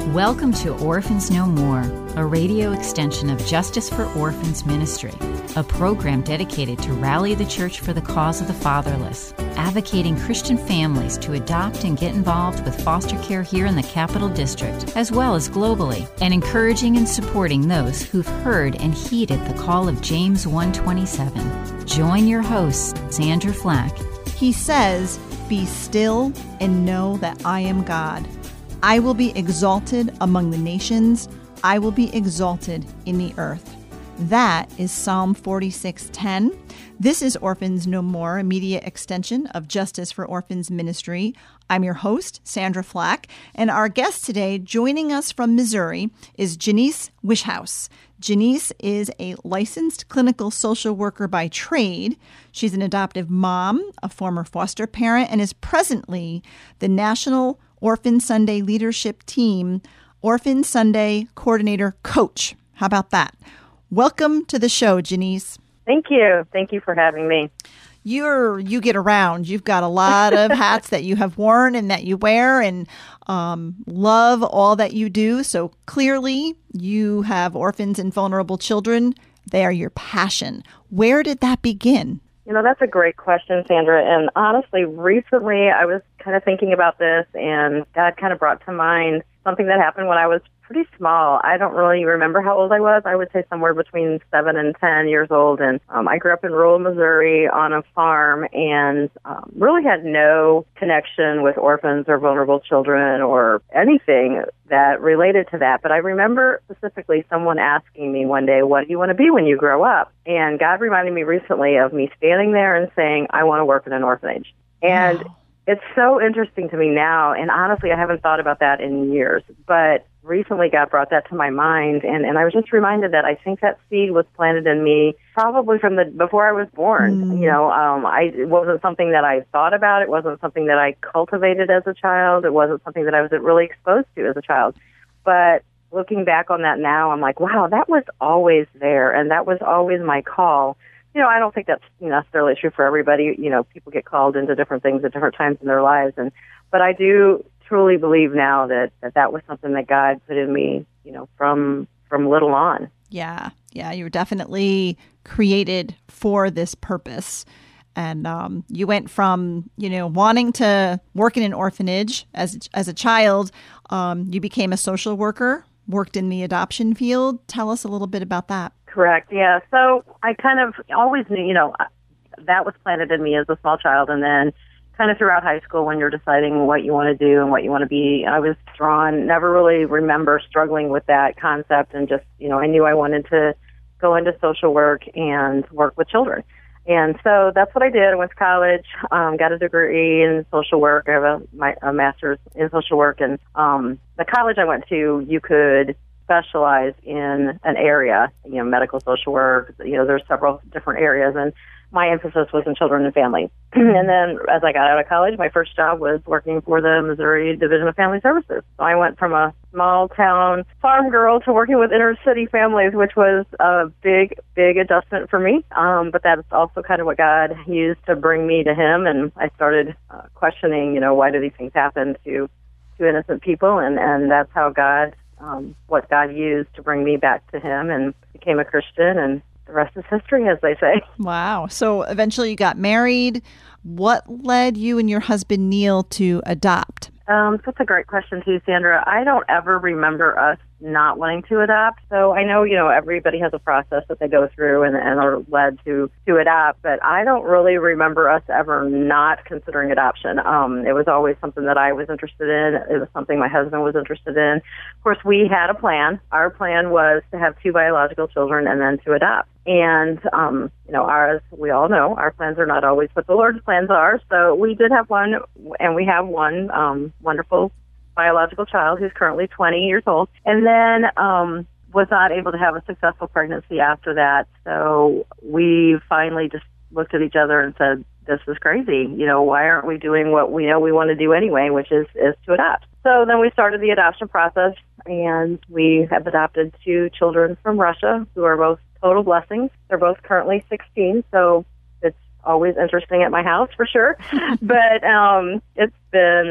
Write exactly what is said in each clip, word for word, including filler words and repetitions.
Welcome to Orphans No More, a radio extension of Justice for Orphans Ministry, a program dedicated to rally the church for the cause of the fatherless, advocating Christian families to adopt and get involved with foster care here in the Capital District, as well as globally, and encouraging and supporting those who've heard and heeded the call of James one twenty-seven. Join your host, Sandra Flack. He says, "Be still and know that I am God. I will be exalted among the nations. I will be exalted in the earth." That is Psalm forty-six ten. This is Orphans No More, a media extension of Justice for Orphans Ministry. I'm your host, Sandra Flack, and our guest today, joining us from Missouri, is Janice Wishhouse. Janice is a licensed clinical social worker by trade. She's an adoptive mom, a former foster parent, and is presently the National Orphan Sunday Leadership Team Orphan Sunday Coordinator Coach. How about that? Welcome to the show, Janice. Thank you. Thank you for having me. You're you get around. You've got a lot of hats that you have worn and that you wear, and um, love all that you do. So clearly, you have orphans and vulnerable children. They are your passion. Where did that begin? You know, that's a great question, Sandra. And honestly, recently I was kind of thinking about this, and God kind of brought to mind something that happened when I was pretty small. I don't really remember how old I was. I would say somewhere between seven and ten years old. And um, I grew up in rural Missouri on a farm, and um, really had no connection with orphans or vulnerable children or anything that related to that. But I remember specifically someone asking me one day, "What do you want to be when you grow up?" And God reminded me recently of me standing there and saying, "I want to work in an orphanage." And wow. It's so interesting to me now, and honestly, I haven't thought about that in years. But recently God brought that to my mind, and, and I was just reminded that I think that seed was planted in me probably from the before I was born. Mm. You know, um, I it wasn't something that I thought about. It wasn't something that I cultivated as a child. It wasn't something that I was really exposed to as a child. But looking back on that now, I'm like, wow, that was always there, and that was always my call. You know, I don't think that's necessarily true for everybody. You know, people get called into different things at different times in their lives, and but I do truly believe now that, that that was something that God put in me, you know, from from little on. Yeah, yeah, you were definitely created for this purpose. And um, you went from, you know, wanting to work in an orphanage as, as a child, um, you became a social worker, worked in the adoption field. Tell us a little bit about that. Correct, yeah. So I kind of always knew, you know, that was planted in me as a small child, and then kind of throughout high school when you're deciding what you want to do and what you want to be, I was drawn, never really remember struggling with that concept, and just, you know, I knew I wanted to go into social work and work with children. And so that's what I did. I went to college, um, got a degree in social work. I have a, my, a master's in social work. And um, the college I went to, you could specialize in an area, you know, medical social work. You know, there's several different areas. And my emphasis was in children and family. And then as I got out of college, my first job was working for the Missouri Division of Family Services. So I went from a small town farm girl to working with inner city families, which was a big, big adjustment for me. Um, but that's also kind of what God used to bring me to Him. And I started uh, questioning, you know, why do these things happen to, to innocent people? And, and that's how God, um, what God used to bring me back to Him, and became a Christian, and the rest is history, as they say. Wow. So eventually you got married. What led you and your husband, Neil, to adopt? Um, that's a great question, too, Sandra. I don't ever remember us not wanting to adopt. So I know, you know, everybody has a process that they go through and, and are led to, to adopt, but I don't really remember us ever not considering adoption. Um, it was always something that I was interested in. It was something my husband was interested in. Of course, we had a plan. Our plan was to have two biological children and then to adopt. And, um, you know, our, as we all know, our plans are not always what the Lord's plans are. So we did have one, and we have one um, wonderful biological child who's currently twenty years old, and then um, was not able to have a successful pregnancy after that. So we finally just looked at each other and said, this is crazy. You know, why aren't we doing what we know we want to do anyway, which is, is to adopt? So then we started the adoption process, and we have adopted two children from Russia who are both total blessings. They're both currently sixteen, so it's always interesting at my house for sure. But um, it's been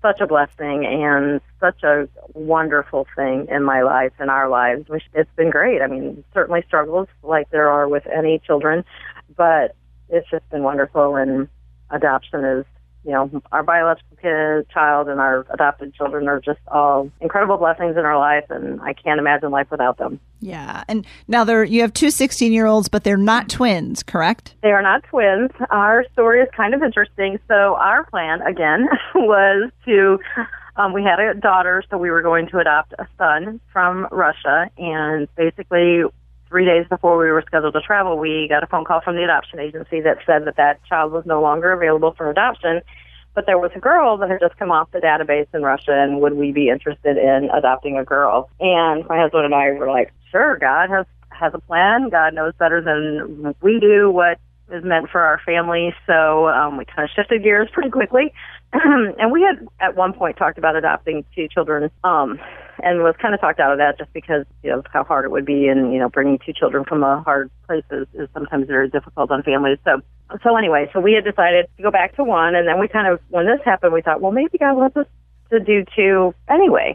such a blessing and such a wonderful thing in my life, in our lives. It's been great. I mean, certainly struggles like there are with any children, but it's just been wonderful. And adoption is, you know, our biological kid, child and our adopted children are just all incredible blessings in our life, and I can't imagine life without them. Yeah. And now there you have two sixteen-year-olds, but they're not twins, correct? They are not twins. Our story is kind of interesting. So our plan, again, was to, um, we had a daughter, so we were going to adopt a son from Russia, and basically three days before we were scheduled to travel, we got a phone call from the adoption agency that said that that child was no longer available for adoption, but there was a girl that had just come off the database in Russia, and would we be interested in adopting a girl? And my husband and I were like, sure, God has, has a plan. God knows better than we do what is meant for our family. So um, we kind of shifted gears pretty quickly. And we had at one point talked about adopting two children, um, and was kind of talked out of that just because, you know, how hard it would be, and, you know, bringing two children from a hard place is, is sometimes very difficult on families. So, so anyway, so we had decided to go back to one, and then we kind of, when this happened, we thought, well, maybe God wants us to do two anyway.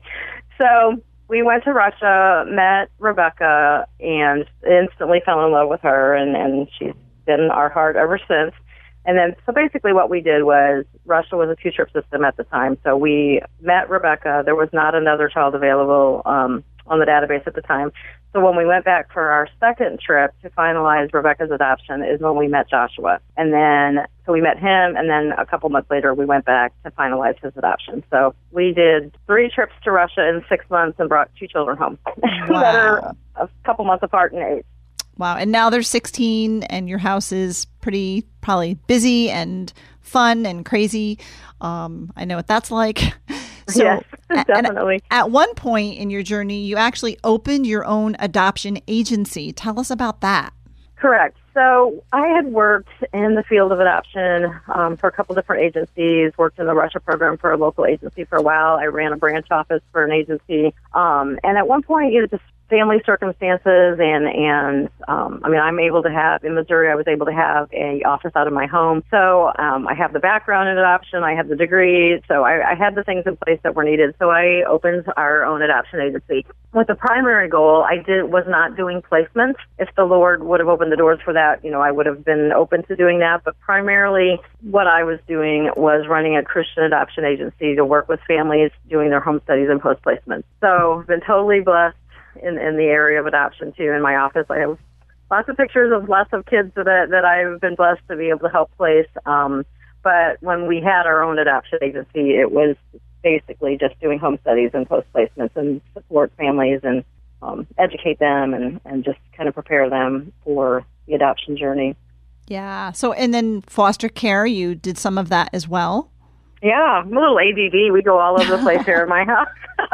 So we went to Russia, met Rebecca, and instantly fell in love with her, and, and she's been our heart ever since. And then, so basically what we did was, Russia was a two-trip system at the time, so we met Rebecca. There was not another child available um, on the database at the time. So when we went back for our second trip to finalize Rebecca's adoption is when we met Joshua. And then, so we met him, and then a couple months later, we went back to finalize his adoption. So we did three trips to Russia in six months and brought two children home Wow. that are a couple months apart in age. Wow. And now they're sixteen, and your house is pretty probably busy and fun and crazy. Um, I know what that's like. So, yes, definitely. At, at one point in your journey, you actually opened your own adoption agency. Tell us about that. Correct. So I had worked in the field of adoption um, for a couple different agencies, worked in the Russia program for a local agency for a while. I ran a branch office for an agency. Um, and at one point, you know, just family circumstances and, and um, I mean, I'm able to have, in Missouri, I was able to have a office out of my home. So um, I have the background in adoption, I have the degree, so I, I had the things in place that were needed. So I opened our own adoption agency. With the primary goal, I did was not doing placements. If the Lord would have opened the doors for that, you know, I would have been open to doing that. But primarily what I was doing was running a Christian adoption agency to work with families doing their home studies and post placements. So I've been totally blessed in, in the area of adoption too. In my office, I have lots of pictures of lots of kids that that I've been blessed to be able to help place. Um, but when we had our own adoption agency, it was basically just doing home studies and post placements and support families and um, educate them and, and just kind of prepare them for the adoption journey. Yeah. So, and then foster care, you did some of that as well? Yeah, I'm a little A D D. We go all over the place here in my house.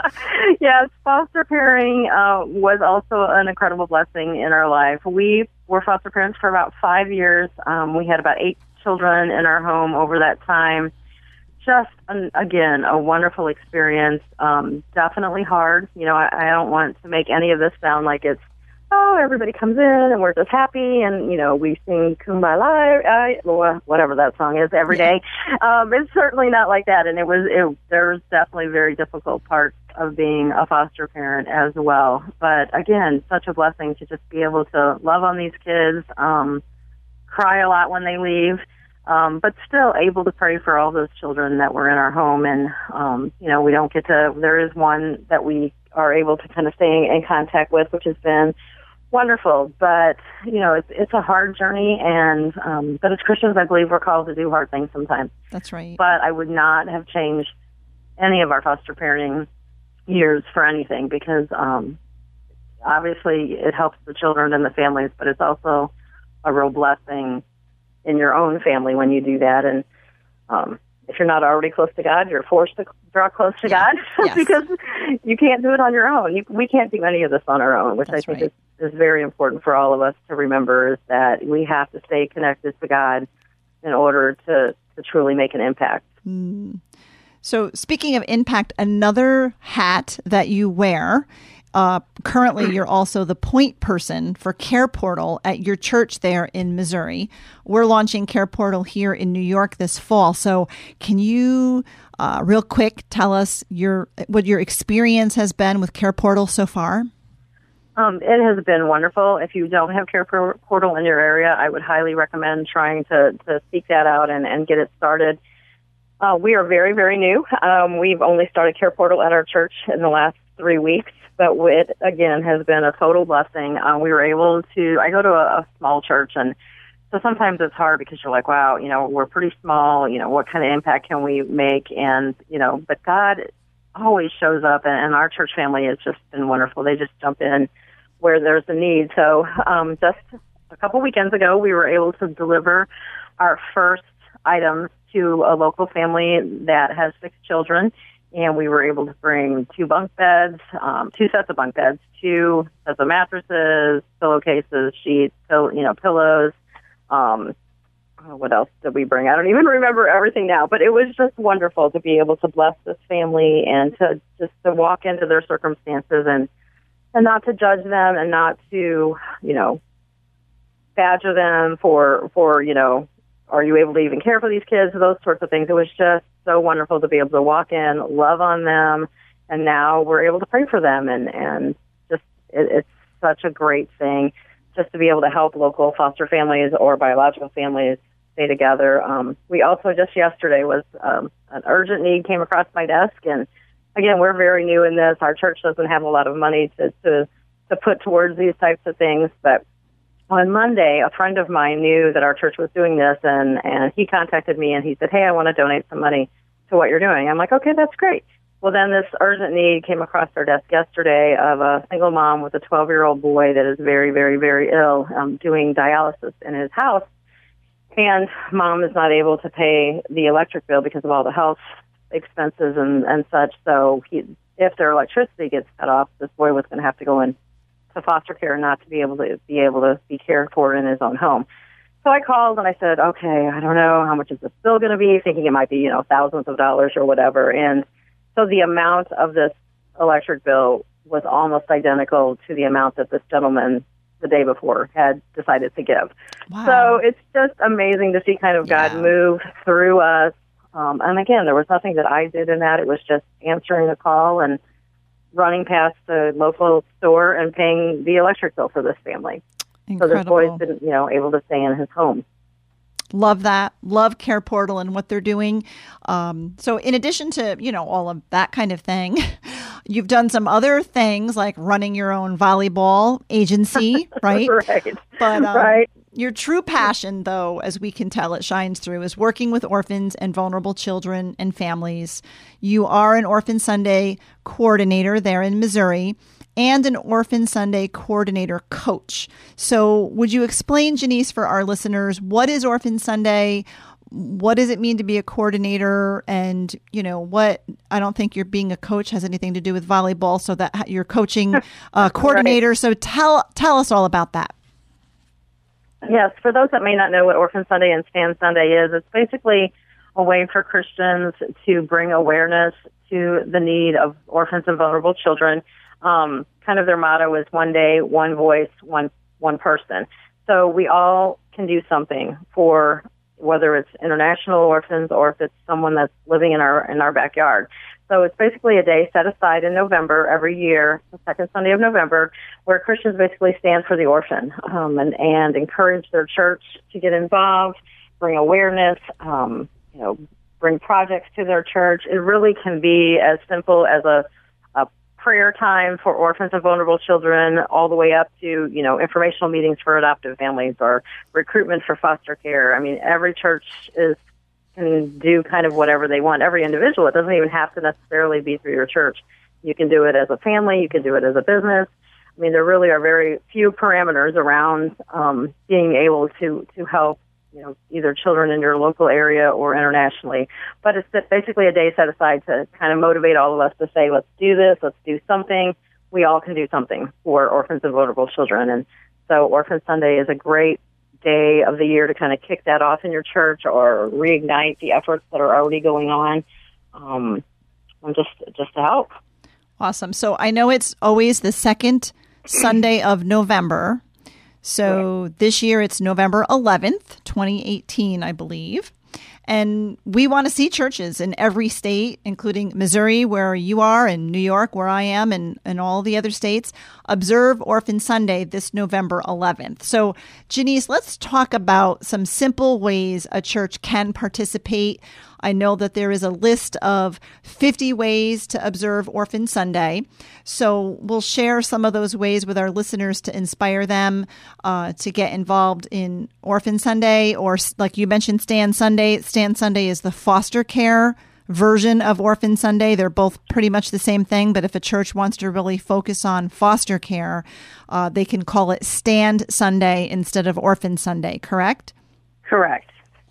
Yes, foster parenting uh, was also an incredible blessing in our life. We were foster parents for about five years. Um, we had about eight children in our home over that time. Just, an, again, a wonderful experience. Um, definitely hard. You know, I, I don't want to make any of this sound like it's, oh, everybody comes in and we're just happy and, you know, we sing Kumbaya, uh, whatever that song is, every day. Um, it's certainly not like that. And it was, it, there was definitely very difficult parts of being a foster parent as well. But again, such a blessing to just be able to love on these kids, um, cry a lot when they leave, um, but still able to pray for all those children that were in our home. And, um, you know, we don't get to, there is one that we are able to kind of stay in contact with, which has been wonderful, but you know, it's it's a hard journey, and um, but as Christians, I believe we're called to do hard things sometimes. That's right. But I would not have changed any of our foster parenting years for anything, because um, obviously it helps the children and the families, but it's also a real blessing in your own family when you do that. And um, if you're not already close to God, you're forced to draw close to God yes. because you can't do it on your own. You, we can't do any of this on our own, which That's I think right. is, is very important for all of us to remember, is that we have to stay connected to God in order to, to truly make an impact. Mm. So speaking of impact, another hat that you wear, uh, currently you're also the point person for Care Portal at your church there in Missouri. We're launching Care Portal here in New York this fall. So can you Uh, real quick, tell us your what your experience has been with Care Portal so far. Um, it has been wonderful. If you don't have Care Portal in your area, I would highly recommend trying to, to seek that out and, and get it started. Uh, we are very, very new. Um, we've only started Care Portal at our church in the last three weeks, but it, again, has been a total blessing. Uh, we were able to, I go to a, a small church, and so sometimes it's hard because you're like, wow, you know, we're pretty small, you know, what kind of impact can we make? And, you know, but God always shows up, and, and our church family has just been wonderful. They just jump in where there's a need. So um, just a couple weekends ago, we were able to deliver our first items to a local family that has six children, and we were able to bring two bunk beds, um, two sets of bunk beds, two sets of mattresses, pillowcases, sheets, pill- you know, pillows. Um, what else did we bring? I don't even remember everything now, but it was just wonderful to be able to bless this family and to just to walk into their circumstances and and not to judge them and not to, you know, badger them for, for, you know, are you able to even care for these kids? Those sorts of things. It was just so wonderful to be able to walk in, love on them, and now we're able to pray for them. And, and just, it, it's such a great thing just to be able to help local foster families or biological families stay together. Um, we also just yesterday was um, an urgent need came across my desk, and again, we're very new in this. Our church doesn't have a lot of money to, to, to put towards these types of things. But on Monday, a friend of mine knew that our church was doing this, and, and he contacted me, and he said, hey, I want to donate some money to what you're doing. I'm like, okay, that's great. Well, then this urgent need came across our desk yesterday of a single mom with a twelve-year-old boy that is very, very, very ill, um, doing dialysis in his house. And mom is not able to pay the electric bill because of all the health expenses and, and such. So he, if their electricity gets cut off, this boy was going to have to go in to foster care, not to be able to be able to be cared for in his own home. So I called and I said, okay, I don't know how much is this bill going to be, thinking it might be, you know, thousands of dollars or whatever. And so the amount of this electric bill was almost identical to the amount that this gentleman the day before had decided to give. Wow. So it's just amazing to see kind of God yeah. move through us. Um, and again, there was nothing that I did in that. It was just answering the call and running past the local store and paying the electric bill for this family. Incredible. So this boy's been, you know, able to stay in his home. Love that. Love Care Portal and what they're doing. Um, so in addition to, you know, all of that kind of thing, you've done some other things like running your own volleyball agency, right? right. But um, right. Your true passion, though, as we can tell, it shines through, is working with orphans and vulnerable children and families. You are an Orphan Sunday coordinator there in Missouri and an Orphan Sunday coordinator coach. So would you explain, Janice, for our listeners, what is Orphan Sunday? What does it mean to be a coordinator? And, you know, what, I don't think you're being a coach has anything to do with volleyball, so that you're coaching a coordinator. Right. So tell tell us all about that. Yes, for those that may not know what Orphan Sunday and Stand Sunday is, it's basically a way for Christians to bring awareness to the need of orphans and vulnerable children. Um, kind of their motto is one day, one voice, one one person. So we all can do something for whether it's international orphans or if it's someone that's living in our in our backyard. So it's basically a day set aside in November every year, the second Sunday of November, where Christians basically stand for the orphan um, and, and encourage their church to get involved, bring awareness, um, you know, bring projects to their church. It really can be as simple as a, a prayer time for orphans and vulnerable children, all the way up to, you know, informational meetings for adoptive families or recruitment for foster care. I mean, every church is can do kind of whatever they want. Every individual, it doesn't even have to necessarily be through your church. You can do it as a family. You can do it as a business. I mean, there really are very few parameters around um, being able to, to help, you know, either children in your local area or internationally. But it's basically a day set aside to kind of motivate all of us to say, let's do this, let's do something. We all can do something for orphans and vulnerable children. And so Orphan Sunday is a great day of the year to kind of kick that off in your church or reignite the efforts that are already going on, um, and just just to help. Awesome. So I know it's always the second Sunday of November. So right. This year it's November eleventh, twenty eighteen, I believe. And we want to see churches in every state, including Missouri, where you are, and New York, where I am, and, and all the other states, observe Orphan Sunday this November eleventh. So, Janice, let's talk about some simple ways a church can participate. I know that there is a list of fifty ways to observe Orphan Sunday. So we'll share some of those ways with our listeners to inspire them uh, to get involved in Orphan Sunday, or like you mentioned, Stand Sunday. Stand Sunday is the foster care version of Orphan Sunday. They're both pretty much the same thing, but if a church wants to really focus on foster care, uh, they can call it Stand Sunday instead of Orphan Sunday, correct? Correct.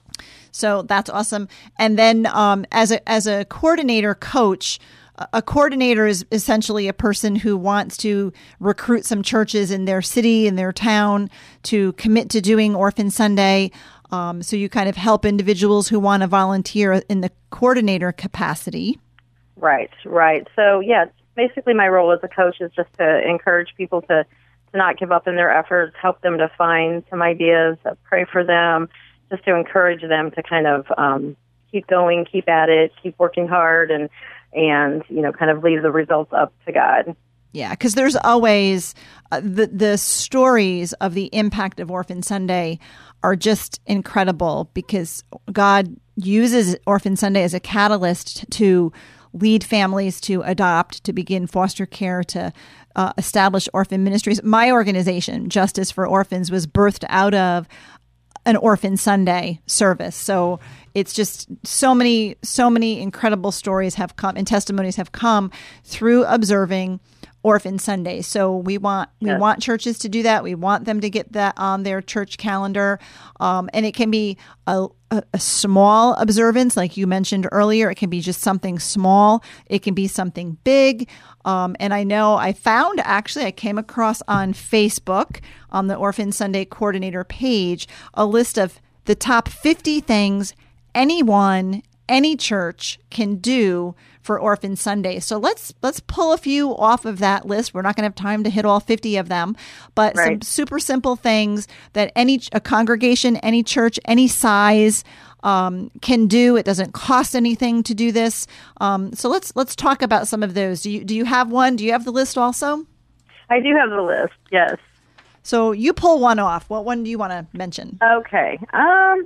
So that's awesome. And then um, as a as a coordinator coach, a coordinator is essentially a person who wants to recruit some churches in their city, in their town, to commit to doing Orphan Sunday. Um, so you kind of help individuals who want to volunteer in the coordinator capacity. Right, right. So, yeah, basically my role as a coach is just to encourage people to, to not give up in their efforts, help them to find some ideas, uh, pray for them, just to encourage them to kind of um, keep going, keep at it, keep working hard, and, and you know, kind of leave the results up to God. Yeah, because there's always uh, the the stories of the impact of Orphan Sunday are just incredible, because God uses Orphan Sunday as a catalyst to lead families to adopt, to begin foster care, to uh, establish orphan ministries. My organization, Justice for Orphans, was birthed out of an Orphan Sunday service. So it's just so many, so many incredible stories have come and testimonies have come through observing Orphan Sunday. So we want we yes. want churches to do that. We want them to get that on their church calendar. Um, and it can be a, a, a small observance, like you mentioned earlier. It can be just something small. It can be something big. Um, and I know I found, actually, I came across on Facebook, on the Orphan Sunday Coordinator page, a list of the top fifty things anyone, any church can do for Orphan Sunday. So let's let's pull a few off of that list. We're not going to have time to hit all fifty of them, but right. some super simple things that any a congregation, any church, any size um, can do. It doesn't cost anything to do this. Um, so let's let's talk about some of those. Do you do you have one? Do you have the list also? I do have the list. Yes. So you pull one off. What one do you want to mention? Okay. Um.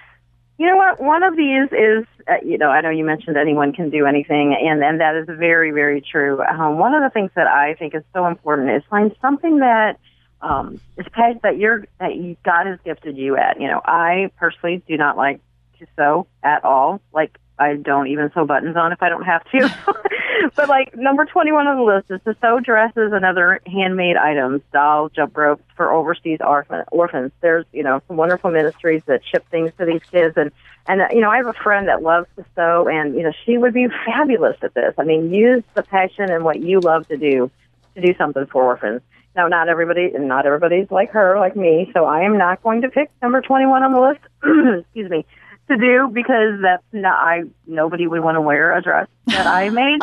You know what? One of these is, uh, you know, I know you mentioned anyone can do anything, and, and that is very, very true. Um, one of the things that I think is so important is find something that um, is passion that you're that you, God has gifted you at. You know, I personally do not like to sew at all. Like, I don't even sew buttons on if I don't have to. But like number twenty-one on the list is to sew dresses and other handmade items, dolls, jump ropes for overseas orphan, orphans. There's, you know, some wonderful ministries that ship things to these kids. And, and uh, you know, I have a friend that loves to sew, and, you know, she would be fabulous at this. I mean, use the passion and what you love to do to do something for orphans. Now, not everybody, and not everybody's like her, like me, so I am not going to pick number twenty-one on the list. Excuse me. To do, because that's not, I nobody would want to wear a dress that I made.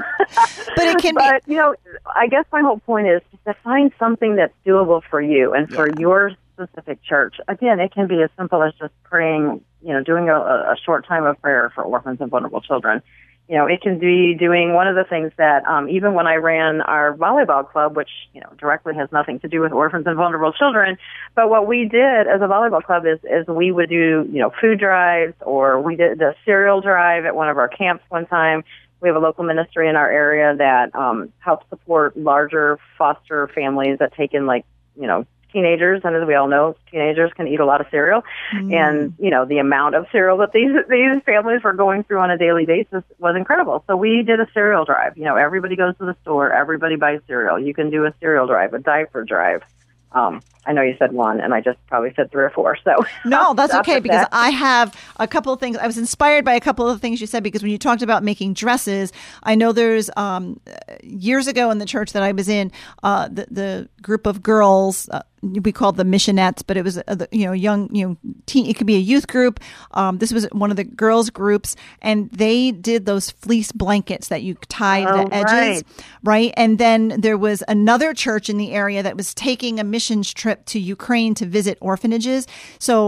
But it can but, be. you know, I guess my whole point is to find something that's doable for you and for yeah. your specific church. Again, it can be as simple as just praying, you know, doing a, a short time of prayer for orphans and vulnerable children. You know, it can be doing one of the things that um, even when I ran our volleyball club, which, you know, directly has nothing to do with orphans and vulnerable children, but what we did as a volleyball club is, is we would do, you know, food drives, or we did a cereal drive at one of our camps one time. We have a local ministry in our area that um, helps support larger foster families that take in, like, you know, teenagers, and as we all know, teenagers can eat a lot of cereal, mm. and you know the amount of cereal that these these families were going through on a daily basis was incredible. So we did a cereal drive. You know, everybody goes to the store, everybody buys cereal. You can do a cereal drive, a diaper drive. Um, I know you said one, and I just probably said three or four. So no, that's okay, because that. I have a couple of things. I was inspired by a couple of things you said, because when you talked about making dresses, I know there's um, years ago in the church that I was in, uh, the, the group of girls. Uh, we called them missionettes, but it was uh, you know young you know teen. It could be a youth group. Um, this was one of the girls groups, and they did those fleece blankets that you tied oh, the edges, right. right? And then there was another church in the area that was taking a missions trip to Ukraine to visit orphanages. So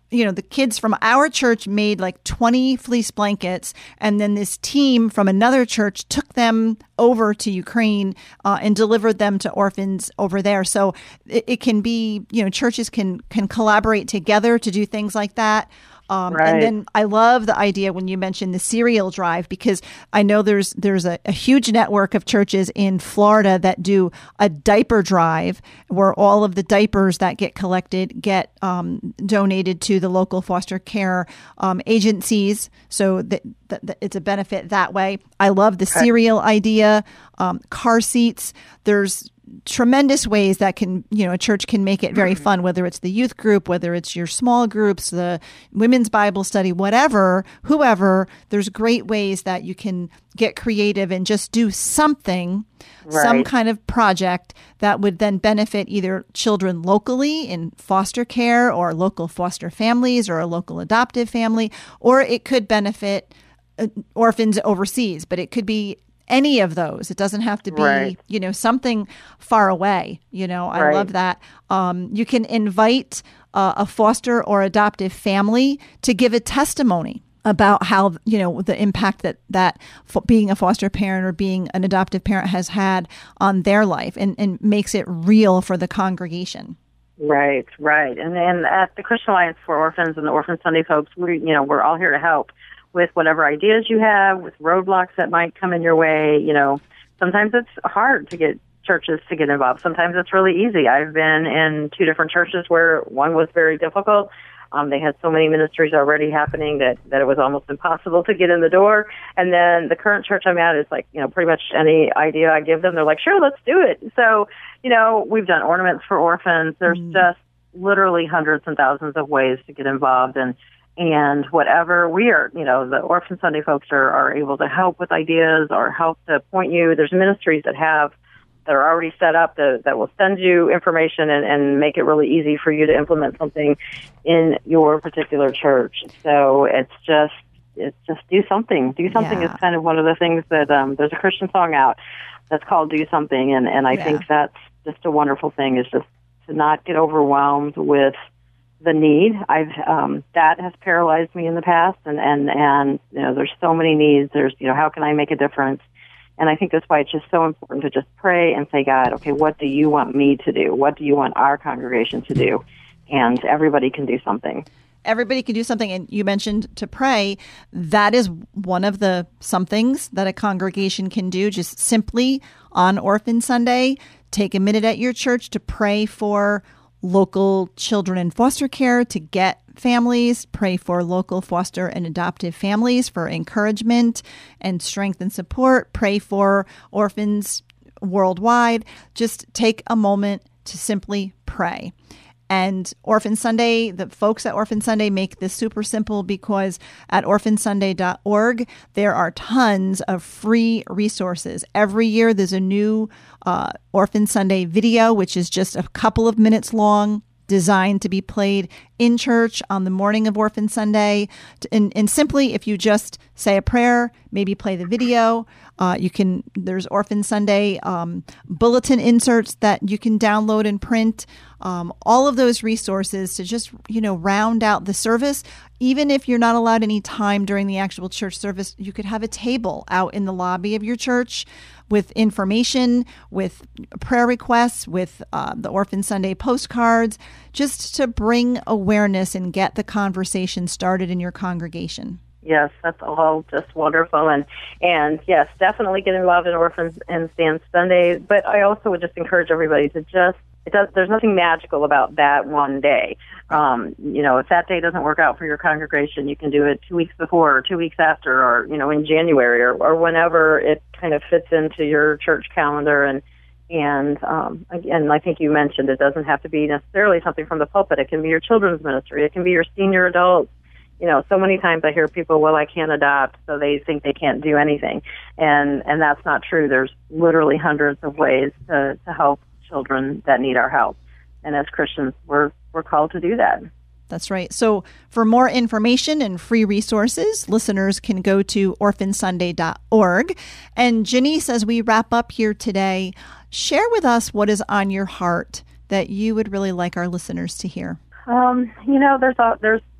you know, the kids from our church made like twenty fleece blankets, and then this team from another church took them over to Ukraine uh, and delivered them to orphans over there. So it, it can be, you know, churches can can collaborate together to do things like that. Um, right. And then I love the idea when you mentioned the cereal drive, because I know there's there's a, a huge network of churches in Florida that do a diaper drive where all of the diapers that get collected get um, donated to the local foster care um, agencies. So that, that, that it's a benefit that way. I love the okay. cereal idea, um, car seats. There's tremendous ways that can, you know, a church can make it very fun, whether it's the youth group, whether it's your small groups, the women's Bible study, whatever, whoever, there's great ways that you can get creative and just do something, right. some kind of project that would then benefit either children locally in foster care or local foster families or a local adoptive family, or it could benefit uh, orphans overseas, but it could be any of those. It doesn't have to be, right. you know, something far away. You know, I right. love that. Um, you can invite uh, a foster or adoptive family to give a testimony about how, you know, the impact that, that f- being a foster parent or being an adoptive parent has had on their life, and, and makes it real for the congregation. Right, right. And and at the Christian Alliance for Orphans and the Orphan Sunday folks, we, you know, we're all here to help with whatever ideas you have, with roadblocks that might come in your way. You know, sometimes it's hard to get churches to get involved. Sometimes it's really easy. I've been in two different churches where one was very difficult. Um, they had so many ministries already happening that, that it was almost impossible to get in the door. And then the current church I'm at is like, you know, pretty much any idea I give them, they're like, sure, let's do it. So, you know, we've done ornaments for orphans. There's mm. just literally hundreds and thousands of ways to get involved. And And whatever we are, you know, the Orphan Sunday folks are, are able to help with ideas or help to point you. There's ministries that have, that are already set up that, that will send you information and, and make it really easy for you to implement something in your particular church. So it's just, it's just do something. Do something yeah. is kind of one of the things that, um, there's a Christian song out that's called Do Something. And, and I yeah. think that's just a wonderful thing, is just to not get overwhelmed with the need. I've um, that has paralyzed me in the past, and, and, and you know, there's so many needs. There's, you know, how can I make a difference? And I think that's why it's just so important to just pray and say, God, okay, what do you want me to do? What do you want our congregation to do? And everybody can do something. Everybody can do something. And you mentioned to pray. That is one of the somethings that a congregation can do. Just simply on Orphan Sunday, take a minute at your church to pray for local children in foster care, to get families, pray for local foster and adoptive families for encouragement and strength and support, pray for orphans worldwide. Just take a moment to simply pray. And Orphan Sunday, the folks at Orphan Sunday make this super simple, because at orphan sunday dot org, there are tons of free resources. Every year there's a new uh, Orphan Sunday video, which is just a couple of minutes long, designed to be played in church on the morning of Orphan Sunday. And, and simply, if you just say a prayer, maybe play the video, uh, you can, there's Orphan Sunday um, bulletin inserts that you can download and print. Um, all of those resources to just, you know, round out the service. Even if you're not allowed any time during the actual church service, you could have a table out in the lobby of your church with information, with prayer requests, with uh, the Orphan Sunday postcards, just to bring awareness and get the conversation started in your congregation. Yes, that's all just wonderful. And, and yes, definitely get involved in Orphans and Stand Sunday. But I also would just encourage everybody to just, it does, there's nothing magical about that one day. Um, you know, if that day doesn't work out for your congregation, you can do it two weeks before or two weeks after, or, you know, in January, or, or whenever it kind of fits into your church calendar. And, and um, again, I think you mentioned it doesn't have to be necessarily something from the pulpit. It can be your children's ministry. It can be your senior adults. You know, so many times I hear people, well, I can't adopt, so they think they can't do anything. And and that's not true. There's literally hundreds of ways to, to help children that need our help. And as Christians, we're we're called to do that. That's right. So for more information and free resources, listeners can go to orphan sunday dot org. And Janice, as we wrap up here today, share with us what is on your heart that you would really like our listeners to hear. Um, you know, there's a, there's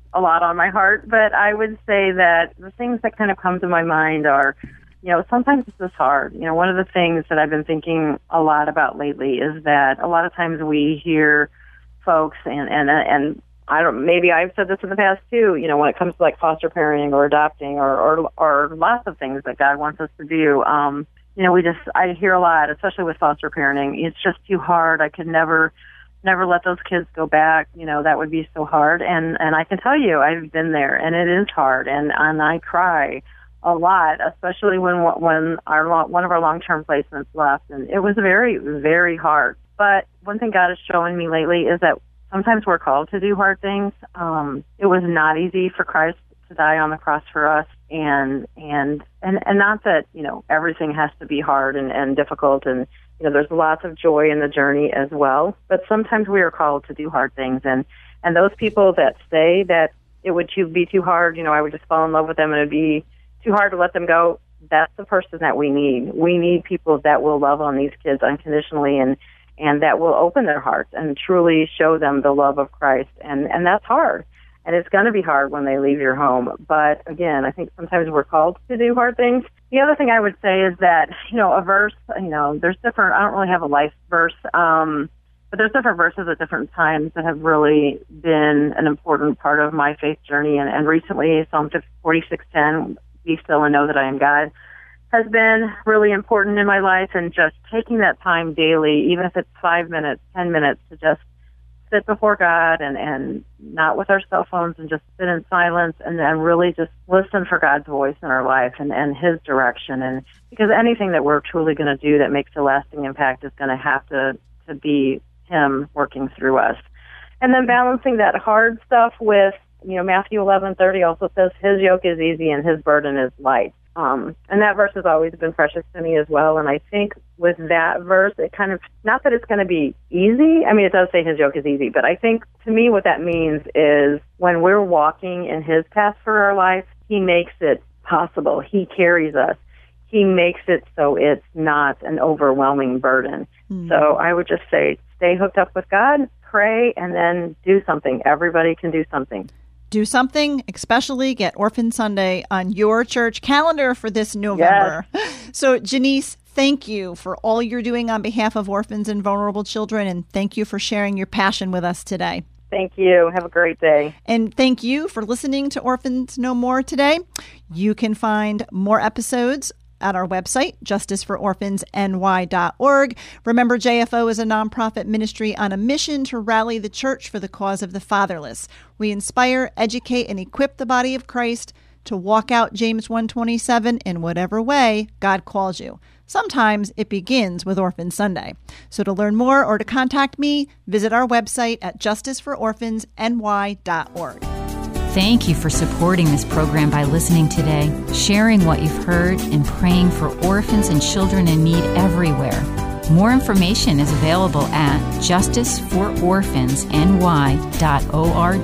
a lot on my heart, but I would say that the things that kind of come to my mind are, you know, sometimes it's just hard. You know, one of the things that I've been thinking a lot about lately is that a lot of times we hear folks, and, and, and I don't, maybe I've said this in the past too, you know, when it comes to like foster parenting or adopting or, or, or lots of things that God wants us to do, um, you know, we just, I hear a lot, especially with foster parenting, it's just too hard. I could never, never let those kids go back. You know, that would be so hard. And, and I can tell you, I've been there, and it is hard. And, and I cry a lot, especially when, when our, long, one of our long-term placements left. And it was very, very hard. But one thing God is showing me lately is that sometimes we're called to do hard things. Um, it was not easy for Christ to die on the cross for us. And, and, and, and not that, you know, everything has to be hard and, and difficult, and, you know, there's lots of joy in the journey as well. But sometimes we are called to do hard things. And, and those people that say that it would too, be too hard, you know, I would just fall in love with them and it'd be too hard to let them go, that's the person that we need. We need people that will love on these kids unconditionally, and, and that will open their hearts and truly show them the love of Christ. And, and that's hard. And it's going to be hard when they leave your home. But again, I think sometimes we're called to do hard things. The other thing I would say is that, you know, a verse, you know, there's different, I don't really have a life verse, um, but there's different verses at different times that have really been an important part of my faith journey. And, and recently, Psalm forty-six ten, be still and know that I am God, has been really important in my life. And just taking that time daily, even if it's five minutes, ten minutes, to just sit before God and, and not with our cell phones, and just sit in silence and then really just listen for God's voice in our life and, and His direction. And because anything that we're truly going to do that makes a lasting impact is going to have to, to be Him working through us. And then balancing that hard stuff with, you know, Matthew eleven thirty also says His yoke is easy and His burden is light. Um, and that verse has always been precious to me as well. And I think with that verse, it kind of, not that it's going to be easy. I mean, it does say His yoke is easy, but I think to me what that means is when we're walking in His path for our life, He makes it possible. He carries us. He makes it so it's not an overwhelming burden. Mm. So I would just say, stay hooked up with God, pray, and then do something. Everybody can do something. Do something, especially get Orphan Sunday on your church calendar for this November. Yes. So, Janice, thank you for all you're doing on behalf of orphans and vulnerable children, and thank you for sharing your passion with us today. Thank you. Have a great day. And thank you for listening to Orphans No More today. You can find more episodes at our website, justice for orphans n y dot org. Remember, J F O is a nonprofit ministry on a mission to rally the church for the cause of the fatherless. We inspire, educate, and equip the body of Christ to walk out James one twenty-seven in whatever way God calls you. Sometimes it begins with Orphan Sunday. So to learn more or to contact me, visit our website at justice for orphans n y dot org. Thank you for supporting this program by listening today, sharing what you've heard, and praying for orphans and children in need everywhere. More information is available at justice for orphans n y dot org.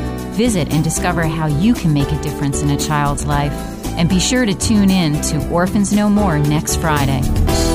Visit and discover how you can make a difference in a child's life. And be sure to tune in to Orphans No More next Friday.